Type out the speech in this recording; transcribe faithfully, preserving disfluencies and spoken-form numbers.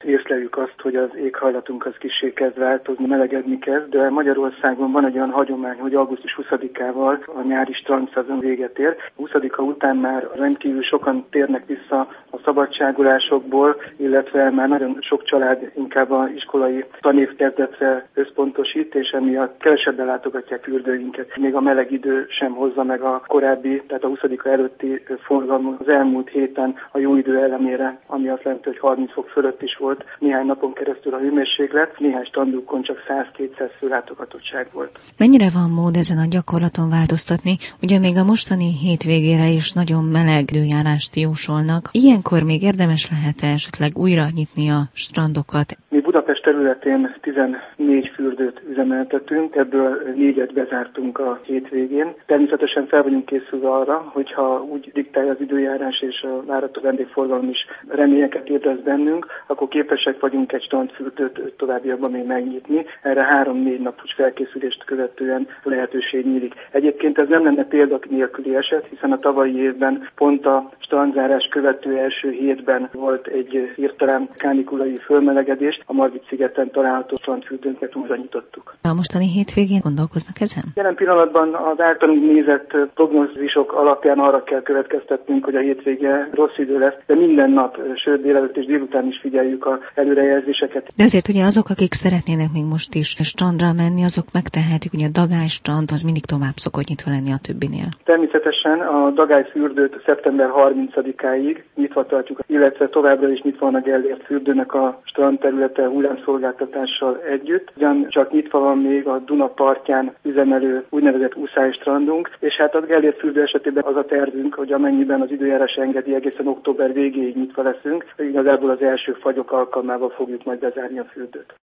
észleljük azt, hogy az éghajlatunk az kissé kezd változni, melegedni kezd, de Magyarországon van egy olyan hagyomány, hogy augusztus huszadikával a nyári strandszezon véget ér. huszadika után már rendkívül sokan térnek vissza a szabadságolásokból, illetve már nagyon sok család inkább az iskolai tanévkezdetre összpontosít, és emiatt kevesebben látogatják fürdőinket. Még a meleg idő sem hozza meg a korábbi, tehát a huszadika előtti forgalmat. Az elmúlt héten a jó idő ellenére, ami azt jelenti, hogy harminc fok fölött is volt néhány napon keresztül a hőmérséklet, néhány strandokon csak száz-kétszáz főlátogatottság volt. Mennyire van mód ezen a gyakorlaton változtatni? Ugye még a mostani hétvégére is nagyon meleg időjárást jósolnak. Ilyenkor még érdemes lehet-e esetleg újra nyitni a strandokat? Mi Budapest területén tizennégy fürdőt üzemeltetünk, ebből négyet bezártunk a hétvégén. Természetesen fel vagyunk készülve arra, hogyha úgy diktálja az időjárás és a várható vendégforgalom is reményeket ébreszt bennünk, akkor képesek vagyunk egy strandfürdőt továbbiakban még megnyitni. Erre három-négy napos felkészülést követően lehetőség nyílik. Egyébként ez nem lenne példa nélküli eset, hiszen a tavalyi évben pont a strandzárás követő első hétben volt egy hirtelen kánikulai fölmelegedés. A Margit-szigeten található strandfürdőnket újra nyitottuk. A mostani hétvégén gondolkoznak ezen? Jelen pillanatban az általunk nézett prognózisok alapján arra kell következtetnünk, hogy a hétvége rossz idő lesz, de minden nap, sőt délelőtt és délután is figyeljük az előrejelzéseket. De azért ugye azok, akik szeretnének még most is strandra menni, azok megtehetik, ugye a Dagály strand az mindig tovább szokott nyitva lenni a többinél. Természetesen a Dagály fürdőt szeptember harmincadikáig nyitva tartjuk, illetve továbbra is nyitva van a Gellért fürdőnek a strand területe hullámszolgáltatással együtt. Ugyan csak nyitva van még a Duna partján üzemelő úgynevezett úszálystrandunk, és hát a Gellért fürdő esetében az a tervünk, hogy amennyiben az időjárás engedi, egészen október végéig nyitva leszünk, igazából az első fagyok alkalmával fogjuk majd bezárni a fürdőt.